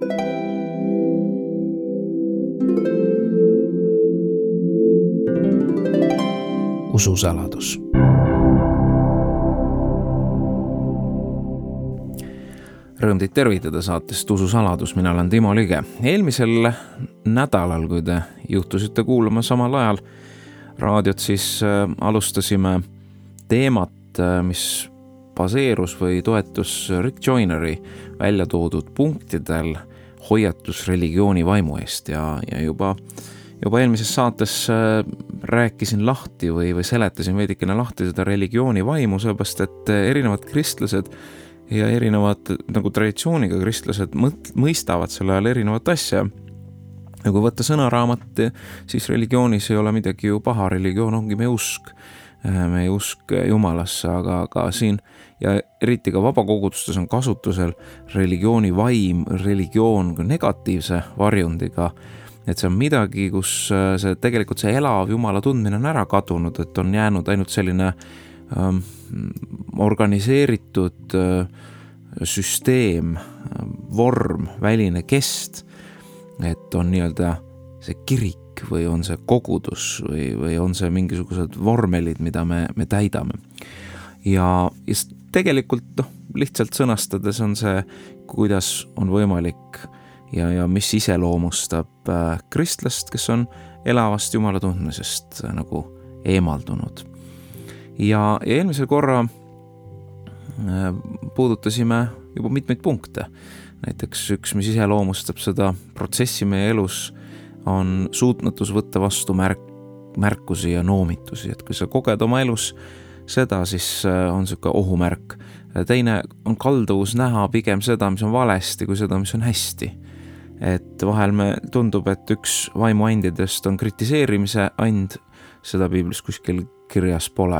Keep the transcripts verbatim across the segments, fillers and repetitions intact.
Ususaladus. Rõõm teid tervitada saatest Ususaladus, mina olen Timo Lige. Eelmisel nädalal, kui te juhtusite kuulama samal ajal raadiot, siis alustasime teemat, mis baseerus või toetus Rick Joyneri välja toodud punktidel hoiatus religiooni vaimu eest ja, ja juba Juba eelmises saates rääkisin lahti või, või seletasin veidikene lahti seda religiooni vaimu, sellepärast et erinevad kristlased ja erinevad nagu traditsiooniga kristlased mõistavad selle ajal erinevat asja. Ja kui võtta sõnaraamat, siis religioonis ei ole midagi ju paha, religioon ongi meie usk, meie usk Jumalasse, aga ka siin ja eriti ka vabakogudustes on kasutusel religiooni vaim, religioon negatiivse varjundiga. Et see on midagi, kus see, tegelikult see elav Jumala tundmine on ära kadunud, et on jäänud ainult selline ähm, organiseeritud äh, süsteem, vorm, väline kest, et on nii-öelda see kirik või on see kogudus või, või on see mingisugused vormelid, mida me, me täidame. Ja, ja tegelikult no, lihtsalt sõnastades on see, kuidas on võimalik Ja, ja mis iseloomustab äh, kristlast, kes on elavast Jumala tundmisest äh, nagu eemaldunud. Ja, ja eelmisel korra äh, puudutasime juba mitmeid punkte. Näiteks üks, mis iseloomustab seda protsessi meie elus, on suutmatus võtta vastu märk, märkusi ja noomitusi. Et kui sa koged oma elus seda, siis äh, on selline ohumärk. Teine on kalduvus näha pigem seda, mis on valesti, kui seda, mis on hästi. Et vahel me tundub, et üks vaimuandidest on kritiseerimise and, seda piiblis kuskil kirjas pole.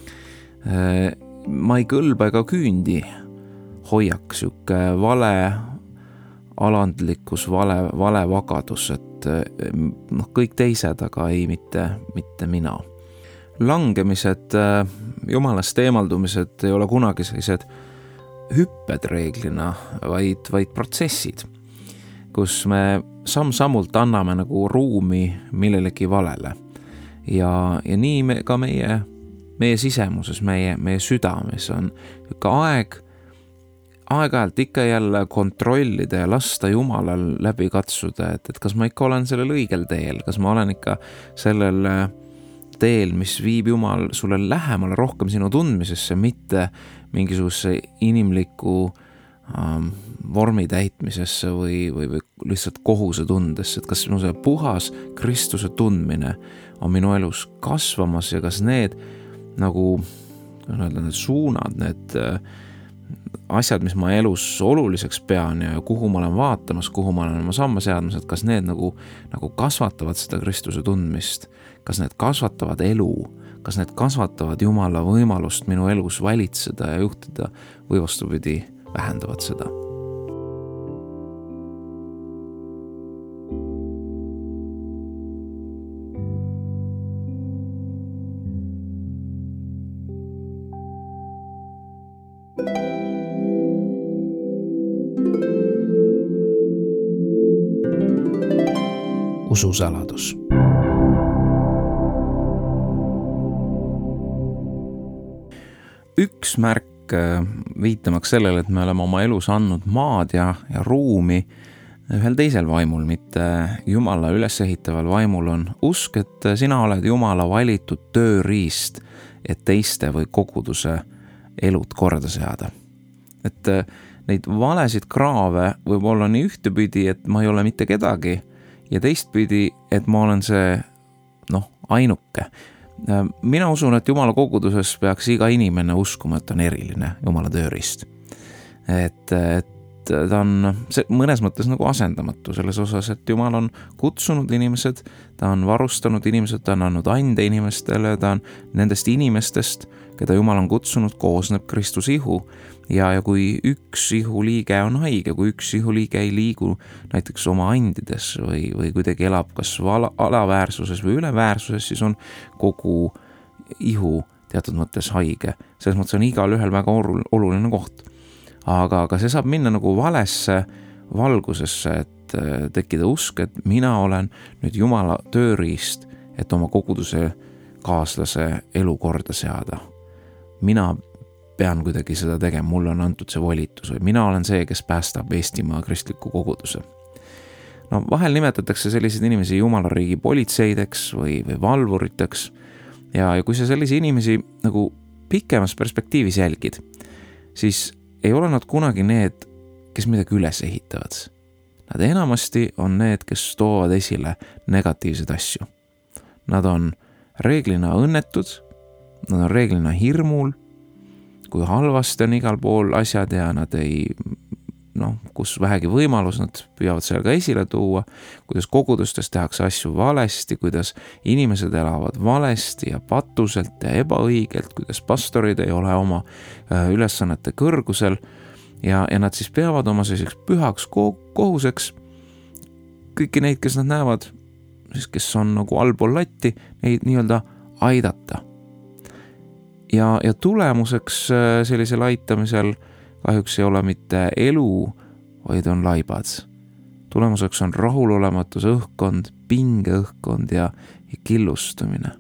Ma ei kõlba ega küündi hoiak, siuke vale alandlikkus, vale, vale vagadus, et no, kõik teised, aga ei mitte, mitte mina. Langemised, Jumalast eemaldumised ei ole kunagi sellised hüpped reeglina, vaid, vaid protsessid, kus me samm-sammult anname nagu ruumi millelegi valele. Ja, ja nii me, ka meie, meie sisemuses, meie, meie südames on ikka aeg, aeg-ajalt ikka jälle kontrollida ja lasta Jumalal läbi katsuda, et, et kas ma ikka olen sellel õigel teel, kas ma olen ikka sellel teel, mis viib Jumal sulle lähemale rohkem sinu tundmisesse, mitte mingisuguse inimliku ähm, vormi täitmisesse või, või, või lihtsalt kohuse tundesse, et kas minu see puhas Kristuse tundmine on minu elus kasvamas ja kas need nagu need suunad, need asjad, mis ma elus oluliseks pean ja kuhu ma olen vaatamas, kuhu ma olen oma samme seadmas, et kas need nagu, nagu kasvatavad seda Kristuse tundmist, kas need kasvatavad elu, kas need kasvatavad Jumala võimalust minu elus valitseda ja juhtida või vastupidi vähendavad seda. Ususaladus. Üks märk viitamaks sellele, et me oleme oma elus andnud maad ja, ja ruumi ühel teisel vaimul, mitte Jumala ülesehitaval vaimul on usk, et sina oled Jumala valitud tööriist, et teiste või koguduse elud korda seada. Et neid valesid kraave võib olla nii ühtepidi, et ma ei ole mitte kedagi, ja teistpidi, et ma olen see noh, ainuke. Mina usun, et Jumala koguduses peaks iga inimene uskuma, et on eriline Jumala tööriist. Et, et ta on see, mõnes mõttes nagu asendamatu selles osas, et Jumal on kutsunud inimesed, ta on varustanud inimesed, ta on andnud ande inimestele, ta on nendest inimestest, keda Jumal on kutsunud, koosneb Kristuse ihu. Ja, ja kui üks ihuliige on haige, kui üks ihuliige ei liigu näiteks oma andides või, või kuidagi elab kas vala, alaväärsuses või üleväärsuses, siis on kogu ihu teatud mõttes haige. Selles mõttes on igal ühel väga oluline koht. Aga, aga see saab minna nagu valesse valgusesse, et tekkida usk, et mina olen nüüd Jumala tööriist, et oma koguduse kaaslase elu korda seada. Mina pean kuidagi seda tegema, mulle on antud see volitus või mina olen see, kes päästab Eestimaa kristliku koguduse. No vahel nimetatakse selliseid inimesi Jumala riigi politseideks või, või valvuriteks ja, ja kui sa sellise inimesi nagu pikemas perspektiivis jälgid, siis ei ole nad kunagi need, kes midagi üles ehitavad. Nad enamasti on need, kes toovad esile negatiivseid asju. Nad on reeglina õnnetud, nad on reeglina hirmul, kui halvasti on igal pool asjad ja nad ei, noh, kus vähegi võimalus, nad püüavad seal ka esile tuua, kuidas kogudustes tehakse asju valesti, kuidas inimesed elavad valesti ja patuselt ja ebaõigelt, kuidas pastorid ei ole oma ülesannete kõrgusel ja, ja nad siis peavad oma selliseks pühaks kohuseks kõiki neid, kes nad näevad, siis kes on nagu allpool latti, neid nii-öelda aidata. Ja, ja tulemuseks sellisel aitamisel kahjuks ei ole mitte elu, vaid on laibad. Tulemuseks on rahulolematus õhkkond, pinge õhkkond ja, ja killustumine.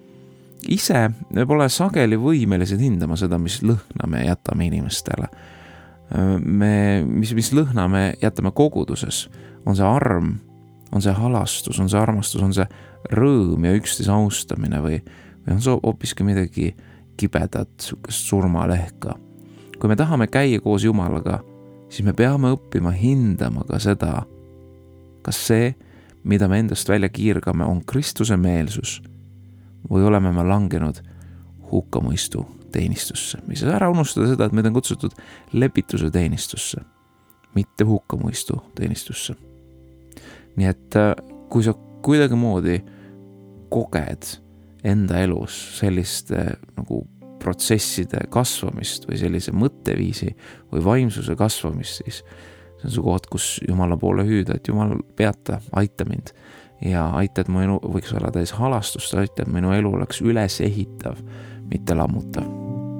Ise me pole sageli võimelised hindama seda, mis lõhna me jätame inimestele. Me, mis, mis lõhna me jätame koguduses, on see arm, on see halastus, on see armastus, on see rõõm ja üksteise austamine või, või on see hoopiski midagi kibedat, sukest surmalehka. Kui me tahame käia koos Jumalaga, siis me peame õppima hindama ka seda, kas see, mida me endast välja kiirgame, on Kristuse meelsus või oleme me langenud hukkamõistu teenistusse. Mis ära unustada seda, et meid on kutsutud lepituse teenistusse, mitte hukkamõistu teenistusse. Nii et kui sa kuidagi moodi koged enda elus selliste nagu protsesside kasvamist või sellise mõtteviisi või vaimsuse kasvamist, siis see on su koht, kus Jumala poole hüüda, et Jumal peata, aita mind ja aita, et mu elu võiks olla täis halastust, aita, et minu elu oleks üles ehitav, mitte lammutav.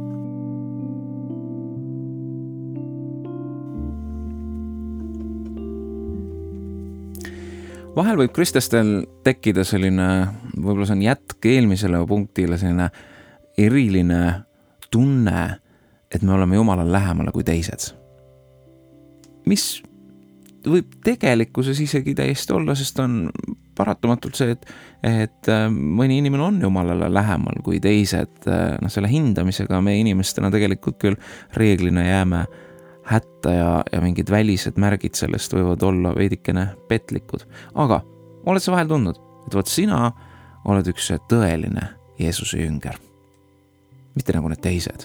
Vahel võib kristlastel tekkida selline, võib-olla see on jätk eelmisele punktile, selline eriline tunne, et me oleme Jumalale lähemale kui teised. Mis võib tegelikkuses isegi täiesti olla, sest on paratamatult see, et, et mõni inimene on Jumalale lähemal kui teised. No, selle hindamisega me inimestena tegelikult küll reeglina jääme hätta ja, ja mingid välised märgid sellest võivad olla veidikene petlikud. Aga oled sa vahel tundnud, et võt sina oled üks tõeline Jeesuse jünger. Mitte nagu need teised.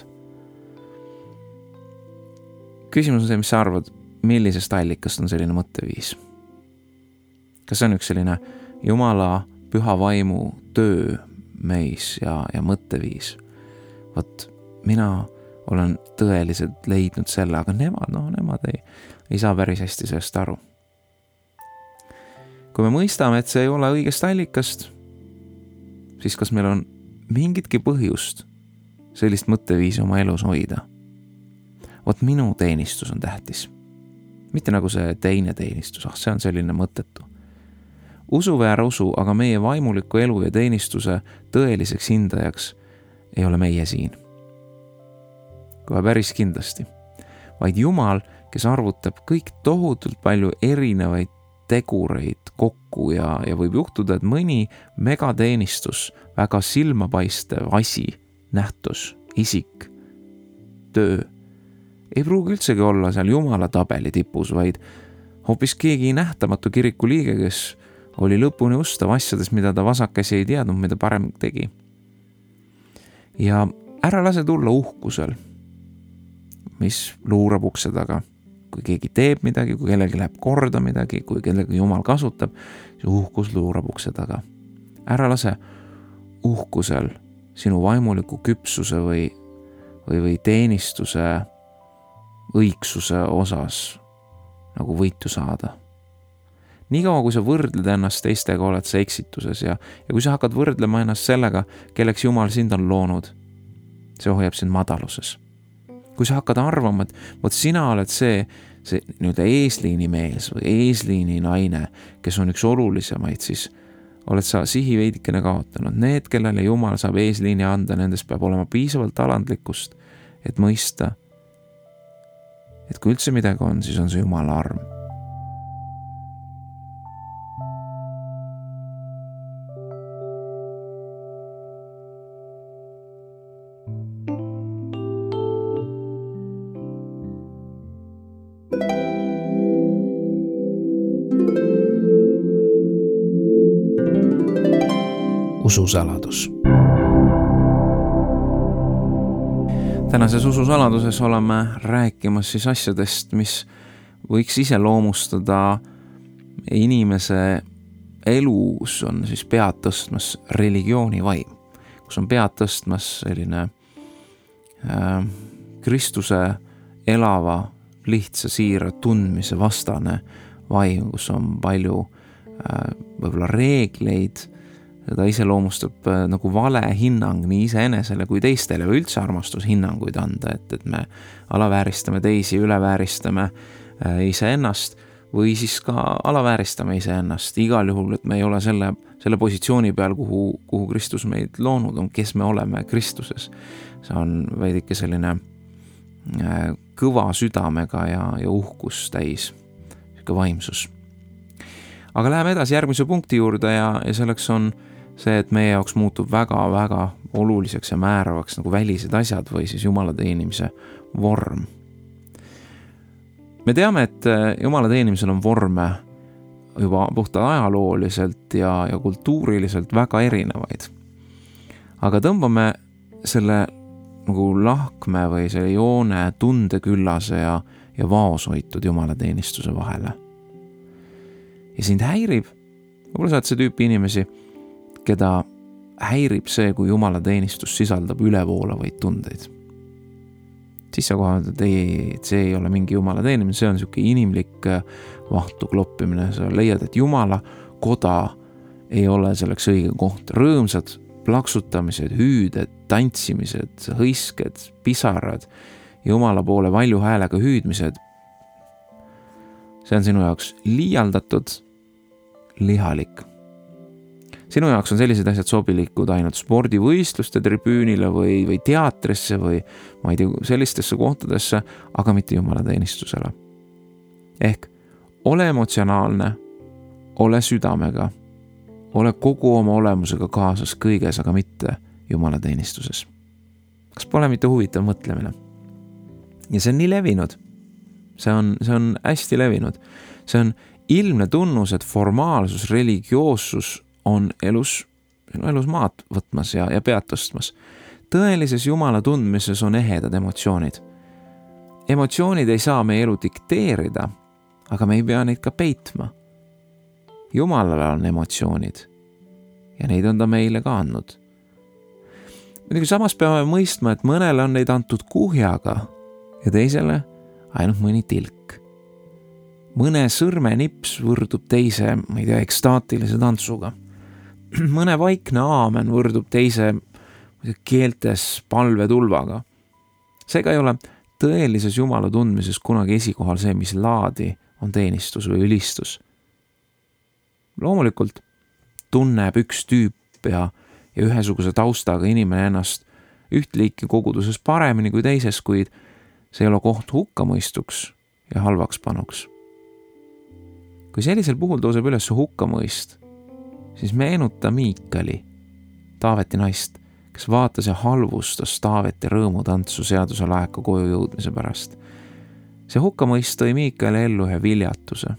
Küsimus on see, mis sa arvad, millisest allikast on selline mõtteviis? Kas see on üks selline Jumala püha vaimu töö meis ja, ja mõtteviis? Võt, mina olen tõeliselt leidnud selle, aga nemad, no nemad ei, ei saa päris hästi sellest aru. Kui me mõistame, et see ei ole õigest allikast, siis kas meil on mingitki põhjust sellist mõtteviisi oma elus hoida? Vot minu teenistus on tähtis. Mitte nagu see teine teenistus, ah, see on selline mõttetu. Usu või ära usu, aga meie vaimuliku elu ja teenistuse tõeliseks hindajaks ei ole meie siin. Kohe päris kindlasti. Vaid Jumal, kes arvutab kõik tohutult palju erinevaid tegureid kokku ja, ja võib juhtuda, et mõni megateenistus, väga silmapaistev asi, nähtus, isik, töö, ei pruugi üldsegi olla seal Jumala tabeli tipus, vaid hoopis keegi nähtamatu kiriku liige, kes oli lõpuni ustav asjades, mida ta vasakesi ei teadnud, mida parem tegi. Ja ära lase tulla uhkusel, mis luurab ukse taga. Kui keegi teeb midagi, kui kellelgi läheb korda midagi, kui kellelgi Jumal kasutab, siis uhkus luurab ukse taga. Ära lase uhkusel sinu vaimuliku küpsuse või, või, või teenistuse õigsuse osas nagu võitu saada. Niikaua, kui sa võrdled ennast teistega, oled sa eksituses ja, ja kui sa hakkad võrdlema ennast sellega, kelleks Jumal sind on loonud, see hoiab sind madaluses. Kui sa hakkad arvama, et vot sina oled see, see nii-öelda eesliini mees või eesliini naine, kes on üks olulisemaid, siis oled sa sihi veidikene kaotanud. Need, kellele Jumal saab eesliini anda, nendest peab olema piisavalt alandlikkust, et mõista, et kui üldse midagi on, siis on see Jumala arm. Ususaladus. Tänases ususaladuses oleme rääkimas siis asjadest, mis võiks iseloomustada inimese elus on siis pead tõstmas religiooni vaim, kus on pead tõstmas selline äh, Kristuse elava, lihtsa, siira tundmise vastane vaim, kus on palju äh, võib-olla reegleid. Seda iseloomustab nagu vale hinnang nii iseenesele kui teistele või üldse armastushinnanguid anda, et, et me alavääristame teisi, ülevääristame iseennast või siis ka alavääristame iseennast. Igal juhul, et me ei ole selle, selle positsiooni peal, kuhu, kuhu Kristus meid loonud on, kes me oleme Kristuses. See on veidike selline kõva südamega ja, ja uhkus täis, siuke vaimsus. Aga läheme edasi järgmise punkti juurde ja, ja selleks on see, et meie jaoks muutub väga-väga oluliseks ja määravaks nagu välised asjad või siis Jumala teenimise vorm. Me teame, et Jumala teenimisel on vorme juba puhtalt ajalooliselt ja, ja kultuuriliselt väga erinevaid. Aga tõmbame selle nagu lahkme või selle joone tundeküllase ja, ja vaoshoitud Jumala teenistuse vahele. Ja sind häirib, võib-olla saad see tüüpi inimesi, keda häirib see, kui Jumala teenistus sisaldab ülevoolavaid tundeid. Siis sa kohe, et ei, et see ei ole mingi Jumala teenimine, see on siuke inimlik vahtu kloppimine. Sa leiad, et Jumala koda ei ole selleks õige koht. Rõõmsad plaksutamised, hüüded, tantsimised, hõisked, pisarad, Jumala poole valju häälega hüüdmised. See on sinu jaoks liialdatud, lihalik. Sinu jaoks on sellised asjad sobilikud ainult spordivõistluste tribüünile või, või teatrisse või ma ei tea, sellistesse kohtadesse, aga mitte Jumala teenistusele. Ehk ole emotsionaalne, ole südamega, ole kogu oma olemusega kaasas kõiges, aga mitte Jumala teenistuses. Kas pole mitte huvitav mõtlemine? Ja see on nii levinud. See on, see on hästi levinud. See on ilmne tunnus, et formaalsus, religioossus on elus, elus maad võtmas ja, ja pead tõstmas. Tõelises Jumala tundmises on ehedad emotsioonid. Emotsioonid ei saa meie elu dikteerida, aga me ei pea neid ka peitma. Jumalal on emotsioonid ja neid on ta meile ka andnud. Muidugi samas peame mõistma, et mõnele on neid antud kuhjaga ja teisele ainult mõni tilk. Mõne sõrmenips võrdub teise, ma ei tea, ekstaatilise tantsuga. Mõne vaikne aamen võrdub teise keeltes palvetulvaga. Seega ei ole tõelises Jumala tundmises kunagi esikohal see, mis laadi on teenistus või ülistus. Loomulikult tunneb üks tüüp ja, ja ühesuguse taustaga inimene ennast üht liiki koguduses paremini kui teises, kuid see ei ole koht hukkamõistuks ja halvaks panuks. Kui sellisel puhul tõuseb üles hukkamõist, siis meenuta Miikali, Taaveti naist, kes vaatas ja halvustas Taaveti rõõmutantsu seaduse laeka koju jõudmise pärast. See hukkamõist tõi Miikali ellu ühe viljatuse.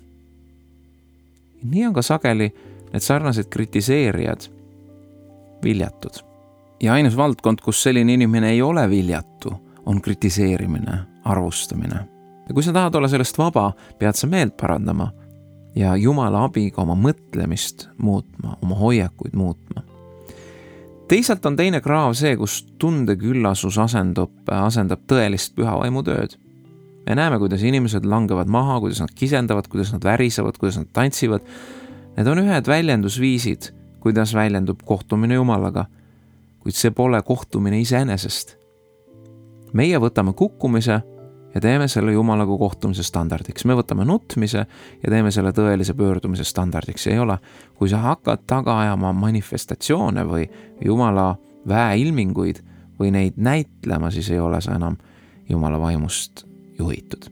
Nii on ka sageli need sarnased kritiseerijad viljatud. Ja ainus valdkond, kus selline inimene ei ole viljatu, on kritiseerimine, arvustamine. Ja kui sa tahad olla sellest vaba, pead sa meelt parandama ja Jumala abiga oma mõtlemist muutma, oma hoiakuid muutma. Teisalt on teine kraav see, kus tundeküllasus asendab, asendab tõelist pühavaimu tööd. Me näeme, kuidas inimesed langevad maha, kuidas nad kisendavad, kuidas nad värisevad, kuidas nad tantsivad. Need on ühed väljendusviisid, kuidas väljendub kohtumine Jumalaga, kuid see pole kohtumine iseenesest. Meie võtame kukkumise ja teeme selle Jumalaga kohtumise standardiks. Me võtame nutmise ja teeme selle tõelise pöördumise standardiks. Ei ole, kui sa hakkad taga ajama manifestatsioone või Jumala väeilminguid või neid näitlema, siis ei ole sa enam Jumala vaimust juhitud.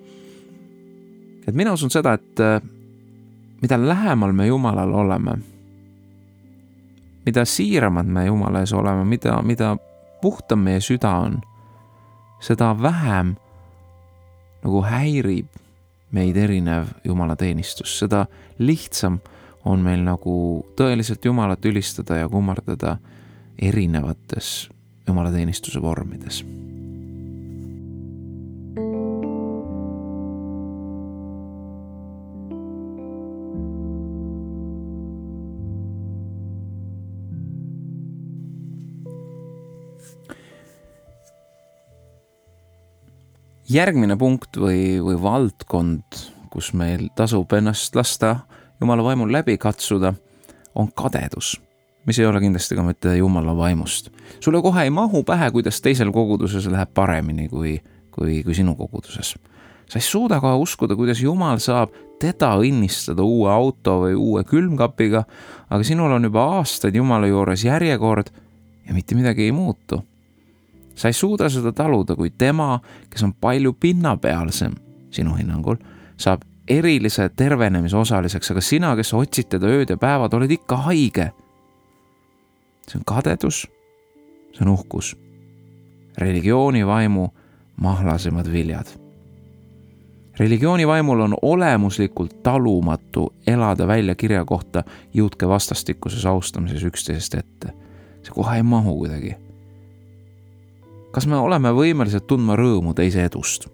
Et mina usun seda, et mida lähemal me Jumalal oleme, mida siiramad me Jumala ees oleme, mida, mida puhtam meie süda on, seda vähem nagu häirib meid erinev Jumala teenistus. Seda lihtsam on meil nagu tõeliselt Jumalat ülistada ja kummardada erinevates Jumala teenistuse vormides. Järgmine punkt või, või valdkond, kus meil tasub ennast lasta Jumala vaimul läbi katsuda, on kadedus, mis ei ole kindlasti ka mitte Jumala vaimust. Sulle kohe ei mahu pähe, kuidas teisel koguduses läheb paremini kui, kui, kui sinu koguduses. Sa ei suuda ka uskuda, kuidas Jumal saab teda õnnistada uue auto või uue külmkapiga, aga sinul on juba aastaid Jumala juures järjekord ja mitte midagi ei muutu. Sa ei suuda seda taluda, kui tema, kes on palju pinnapealsem sinu hinnangul, saab erilise tervenemise osaliseks, aga sina, kes otsid teda ööd ja päevad, oled ikka haige. See on kadedus, see on uhkus. Religiooni vaimu mahlasemad viljad. Religiooni vaimul on olemuslikult talumatu elada välja kirja kohta jõudke vastastikuses austamises üksteisest ette. See kohe ei mahu kuidagi. Kas me oleme võimelised tundma rõõmu teise edust?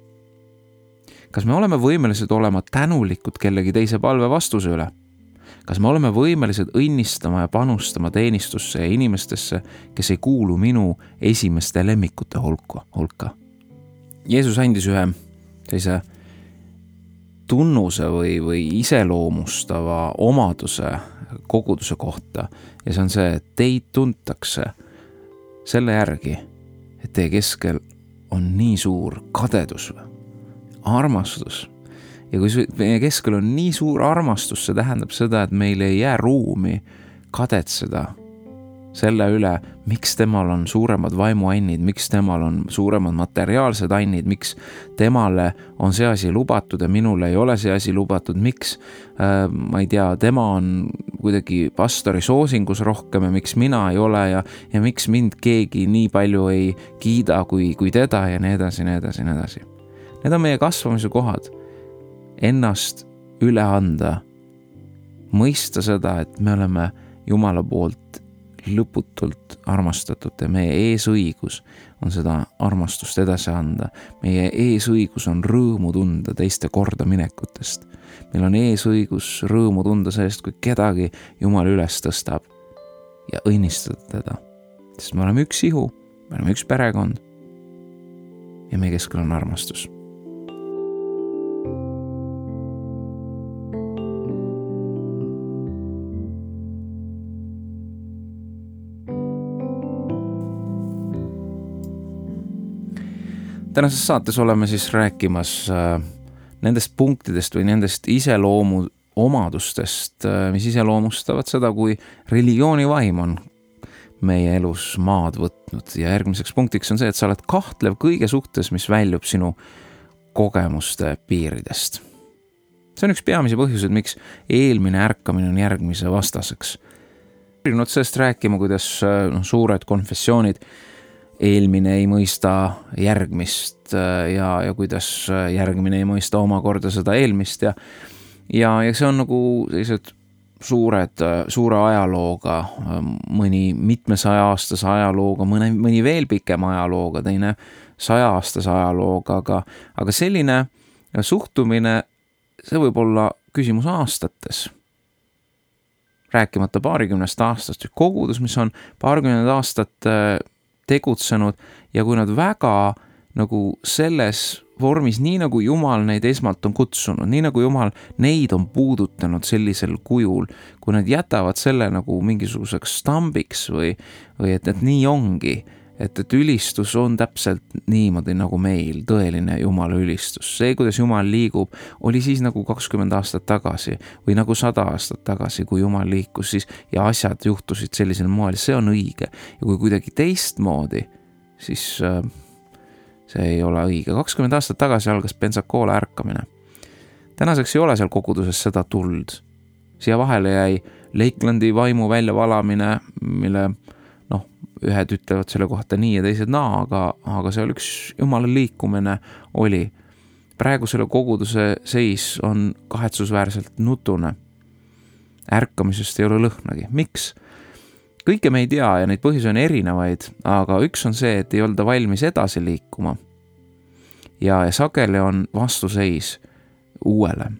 Kas me oleme võimelised olema tänulikud kellegi teise palve vastuse üle? Kas me oleme võimelised õnnistama ja panustama teenistusse ja inimestesse, kes ei kuulu minu esimeste lemmikute hulka? Jeesus andis ühe teise tunnuse või, või iseloomustava omaduse koguduse kohta ja see on see, et teid tuntakse selle järgi, et teie keskel on nii suur kadedus, armastus. Ja kui meie keskel on nii suur armastus, see tähendab seda, et meil ei jää ruumi kadetseda selle üle, miks temal on suuremad vaimuannid, miks temal on suuremad materiaalsed annid, miks temale on see asi lubatud ja minule ei ole see asi lubatud, miks, äh, ma ei tea, tema on kuidagi pastori soosingus rohkem ja miks mina ei ole ja, ja miks mind keegi nii palju ei kiida kui, kui teda ja nii edasi, nii edasi, nii edasi. Need on meie kasvamise kohad. Ennast üle anda, mõista seda, et me oleme Jumala poolt lõputult armastatud ja meie eesõigus on seda armastust edasi anda. Meie eesõigus on rõõmu tunda teiste korda minekutest. Meil on eesõigus rõõmu tunda sellest, kui kedagi Jumal üles tõstab ja õnnistada teda. Sest me oleme üks ihu, me oleme üks perekond ja meie keskel on armastus. Tänases saates oleme siis rääkimas äh, nendest punktidest või nendest iseloomu omadustest, äh, mis iseloomustavad seda, kui religiooni vaim on meie elus maad võtnud. Ja järgmiseks punktiks on see, et sa oled kahtlev kõige suhtes, mis väljub sinu kogemuste piiridest. See on üks peamisi põhjuseid, miks eelmine ärkamine on järgmise vastaseks. Nüüd sellest rääkima, kuidas äh, no, suured konfessioonid eelmine ei mõista järgmist ja, ja kuidas järgmine ei mõista omakorda seda eelmist ja, ja, ja see on nagu sellised suured, suure ajalooga, mõni mitmesaja aastase ajalooga, mõni, mõni veel pikem ajalooga, teine saja aastase ajalooga, aga, aga selline suhtumine, see võib olla küsimus aastates. Rääkimata paarikümnest aastast, kogudus, mis on paarkümmend aastat tegutsenud ja kui nad väga nagu selles vormis, nii nagu Jumal neid esmalt on kutsunud, nii nagu Jumal neid on puudutanud sellisel kujul, kui nad jätavad selle nagu mingisuguseks stambiks või, või et, et nii ongi, et, et ülistus on täpselt niimoodi nagu meil, tõeline Jumala ülistus. See, kuidas Jumal liigub, oli siis nagu kakskümmend aastat tagasi või nagu sada aastat tagasi, kui Jumal liikus siis ja asjad juhtusid sellisel moel, see on õige. Ja kui kuidagi teistmoodi, siis äh, see ei ole õige. kakskümmend aastat tagasi algas Pensacola ärkamine. Tänaseks ei ole seal koguduses seda tuld. Siia vahele jäi Lakelandi vaimu väljavalamine, mille noh, ühed ütlevad selle kohta nii ja teised naa, aga, aga seal üks Jumala liikumine oli. Praegu selle koguduse seis on kahetsusväärselt nutune. Ärkamisest ei ole lõhnagi. Miks? Kõike me ei tea ja neid põhjusi on erinevaid, aga üks on see, et ei olda valmis edasi liikuma. Ja, ja sageli on vastuseis uuele.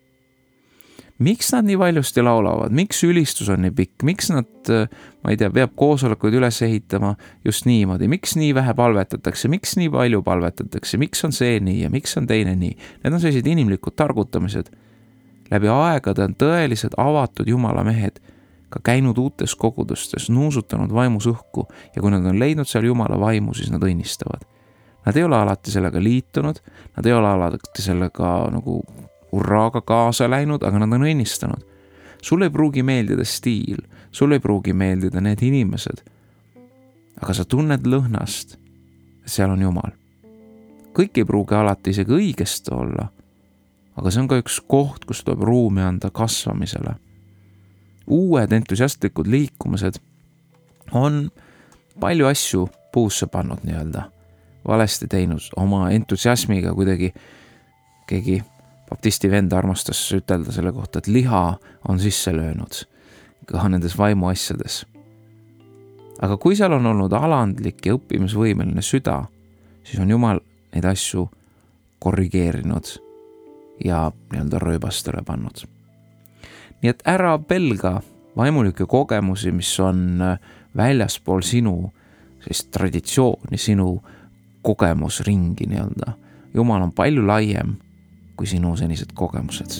Miks nad nii valjusti laulavad? Miks ülistus on nii pikk? Miks nad, ma ei tea, peab koosolekuid üles ehitama just niimoodi? Miks nii vähe palvetatakse? Miks nii palju palvetatakse? Miks on see nii ja miks on teine nii? Need on sellised inimlikud targutamised. Läbi aegade on tõelised avatud Jumala mehed ka käinud uutes kogudustes, nuusutanud vaimus õhku ja kui nad on leidnud seal Jumala vaimu, siis nad õnnistavad. Nad ei ole alati sellega liitunud, nad ei ole alati sellega nagu urraaga kaasa läinud, aga nad on õnnistanud. Sulle ei pruugi meeldida stiil, sulle ei pruugi meeldida need inimesed, aga sa tunned lõhnast, et seal on Jumal. Kõik ei pruugi alati isegi õigesti olla, aga see on ka üks koht, kus tuleb ruumi anda kasvamisele. Uued entusiastlikud liikumised on palju asju puusse pannud nii-öelda, valesti teinud oma entusiasmiga kuidagi keegi baptisti vend armastas ütelda selle kohta, et liha on sisse löönud ka nendes vaimu asjades. Aga kui seal on olnud alandlik ja õppimisvõimeline süda, siis on Jumal neid asju korrigeerinud ja nii-öelda rööbastele pannud. Nii et ära pelga vaimulikke kogemusi, mis on väljaspool sinu sellist traditsiooni, sinu kogemusringi nii-öelda. Jumal on palju laiem kui sinu senised kogemused.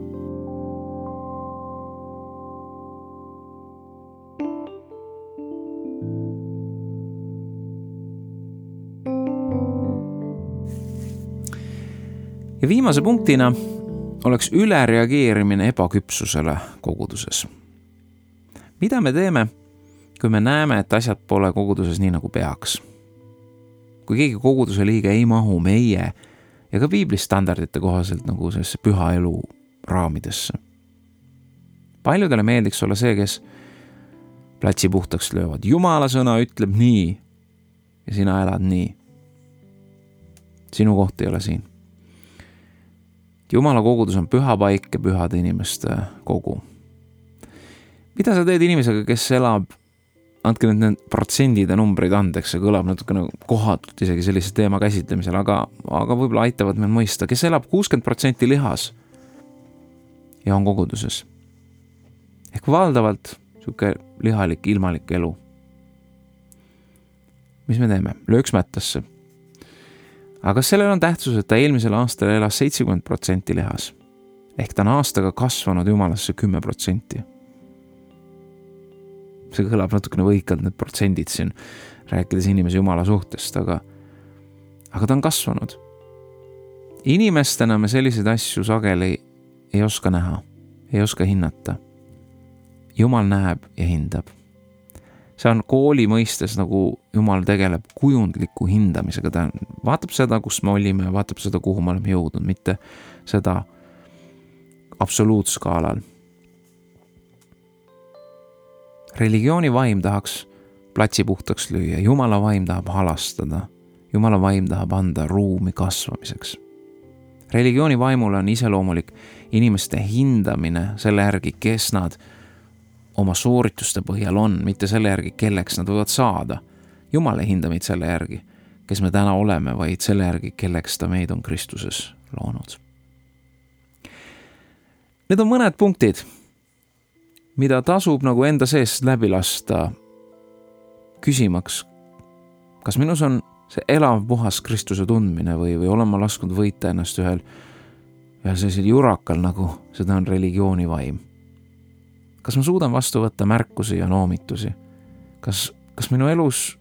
Ja viimase punktina oleks ülereageerimine ebaküpsusele koguduses. Mida me teeme, kui me näeme, et asjad pole koguduses nii nagu peaks? Kui keegi koguduse liige ei mahu meie ja ka piibli standardite kohaselt nagu sellesse püha elu raamidesse. Paljudele meeldiks olla see, kes platsi puhtaks löövad. Jumala sõna ütleb nii ja sina elad nii. Sinu koht ei ole siin. Jumala kogudus on püha paik ja pühade inimeste kogu. Mida sa teed inimesega, kes elab, andke need, need protsendid ja numbrid andeks, see kõlab natukene kohatult isegi sellise teema käsitlemisel, aga, aga võib-olla aitavad meil mõista, kes elab kuuskümmend protsenti lihas ja on koguduses. Ehk valdavalt siuke lihalik, ilmalik elu. Mis me teeme? Lööks mättasse. Aga sellel on tähtsus, et ta eelmisel aastal elas seitsekümmend protsenti lihas. Ehk ta on aastaga kasvanud Jumalasse kümme protsenti. See kõlab natukene võikalt need protsendid siin, rääkides inimese Jumala suhtest, aga, aga ta on kasvanud. Inimestena me selliseid asju sageli ei oska näha, ei oska hinnata. Jumal näeb ja hindab. See on kooli mõistes, nagu Jumal tegeleb kujundliku hindamisega. Ta vaatab seda, kus me olime, vaatab seda, kuhu me oleme jõudnud, mitte seda absoluutskaalal. Religiooni vaim tahaks platsi puhtaks lüüa, Jumala vaim tahab halastada, Jumala vaim tahab anda ruumi kasvamiseks. Religiooni vaimule on iseloomulik inimeste hindamine selle järgi, kes nad oma soorituste põhjal on, mitte selle järgi, kelleks nad võivad saada. Jumal ei hinda meid selle järgi, kes me täna oleme, vaid selle järgi, kelleks ta meid on Kristuses loonud. Need on mõned punktid, mida tasub nagu enda seest läbi lasta, küsimaks, kas minus on see elav puhas Kristuse tundmine või, või olen ma lasknud võita ennast ühel, ühel sellisel jurakal, nagu seda on religiooni vaim. Kas ma suudan vastu võtta märkusi ja noomitusi? Kas, kas minu elus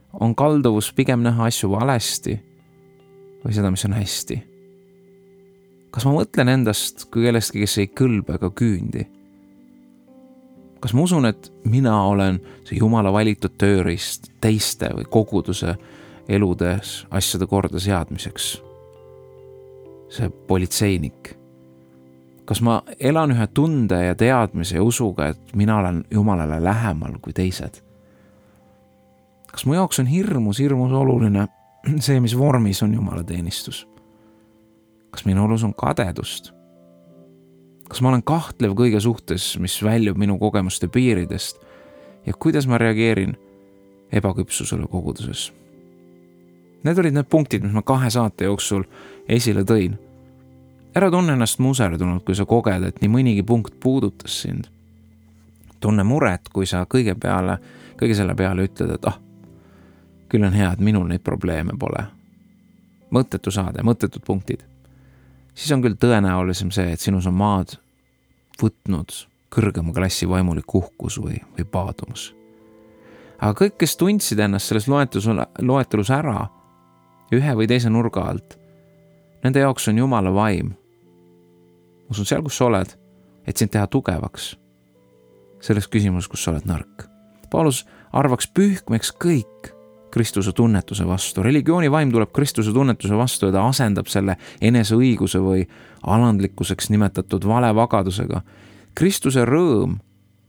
on kalduvus pigem näha asju valesti või seda, mis on hästi? Kas ma mõtlen endast kui kellestki, kes ei kõlba ega küündi? Kas ma usun, et mina olen see Jumala valitud tööriist teiste või koguduse eludes asjade korda seadmiseks? See politseinik. Kas ma elan ühe tunde ja teadmise ja usuga, et mina olen Jumalale lähemal kui teised? Kas mu jaoks on hirmus, hirmus oluline see, mis vormis on Jumala teenistus? Kas minu olus on kadedust? Kas ma olen kahtlev kõige suhtes, mis väljub minu kogemuste piiridest ja kuidas ma reageerin ebaküpsusele koguduses? Need olid need punktid, mis ma kahe saate jooksul esile tõin. Ära tunne ennast muserdunult, kui sa koged, et nii mõnigi punkt puudutas sind. Tunne muret, kui sa kõige peale, kõige selle peale ütled, et ah, küll on hea, et minul neid probleeme pole. Mõttetu saade, mõttetud punktid. Siis on küll tõenäolisem see, et sinus on maad võtnud kõrgema klassi vaimulik uhkus või, või paadumus. Aga kõik, kes tundsid ennast selles loetelus, loetelus ära ühe või teise nurga alt, nende jaoks on Jumala vaim. Usun seal, kus sa oled, et sind teha tugevaks. Selles küsimus, kus sa oled nõrk. Paulus arvaks pühkmeks kõik Kristuse tunnetuse vastu. Religiooni vaim tuleb Kristuse tunnetuse vastu ja ta asendab selle eneseõiguse või alandlikkuseks nimetatud valevagadusega. Kristuse rõõm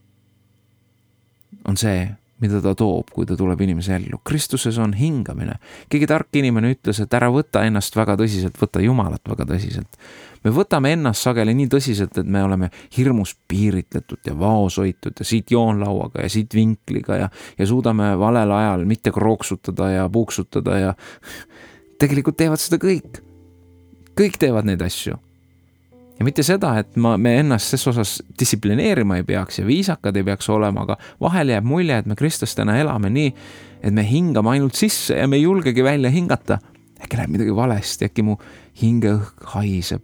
on see, mida ta toob, kui ta tuleb inimese ellu. Kristuses on hingamine. Keegi tark inimene ütles, et ära võta ennast väga tõsiselt, võta Jumalat väga tõsiselt. Me võtame ennast sageli nii tõsiselt, et me oleme hirmus piiritletud ja vaoshoitud ja siit joonlauaga ja siit vinkliga ja, ja suudame valel ajal mitte krooksutada ja puuksutada ja tegelikult teevad seda kõik. Kõik teevad neid asju. Ja mitte seda, et ma, me ennast ses osas distsiplineerima ei peaks ja viisakad ei peaks olema, aga vahel jääb mulje, et me kristlastena elame nii, et me hingame ainult sisse ja me ei julgegi välja hingata. Äkki läheb midagi valesti, äkki mu hingeõhk haiseb.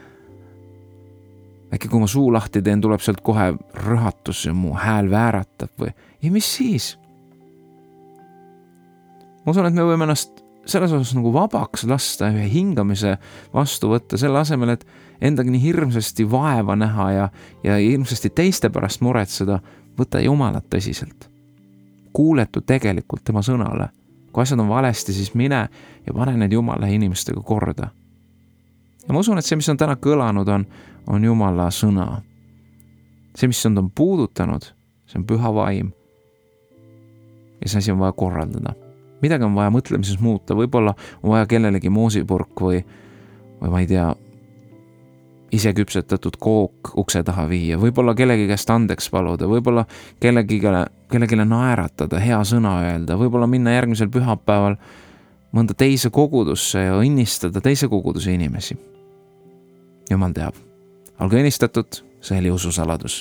Äkki kui ma suu lahti teen, tuleb sealt kohe rõhatus ja mu hääl vääratab või... Ja mis siis? Ma usun, et me võime ennast selles osas nagu vabaks lasta ühe hingamise vastu võtta selle asemel, et endaga nii hirmsasti vaeva näha ja, ja hirmsasti teiste pärast muretseda, võta Jumalat tõsiselt. Kuuletu tegelikult tema sõnale. Kui asjad on valesti, siis mine ja pane need Jumala inimestega korda. Ja ma usun, et see, mis on täna kõlanud, on, on Jumala sõna. See, mis on, on puudutanud, see on püha vaim. Ja see asi on vaja korraldada. Midagi on vaja mõtlemises muuta. Võib-olla on vaja kellelegi moosipurk või, või ma ei tea, ise küpsetatud kook ukse taha viia. Võib-olla kellegi käest andeks paluda. Võib-olla kellegi, kellegile naeratada, hea sõna öelda. Võib-olla minna järgmisel pühapäeval mõnda teise kogudusse ja õnnistada teise koguduse inimesi. Jumal teab. Olgu õnnistatud, see oli ususaladus.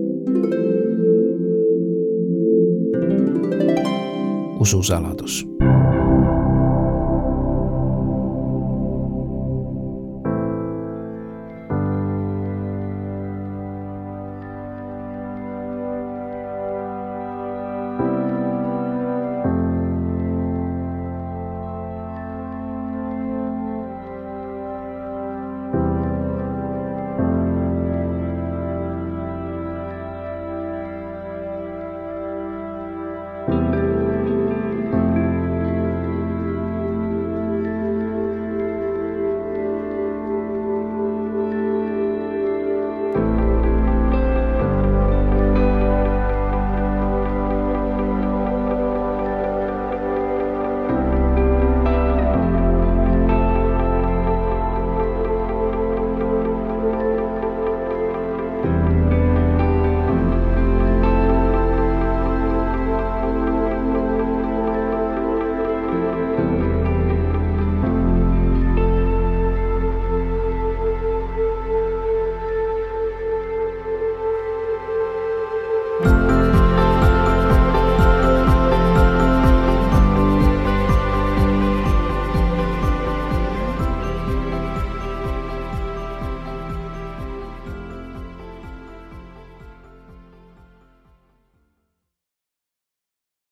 Ususaladus.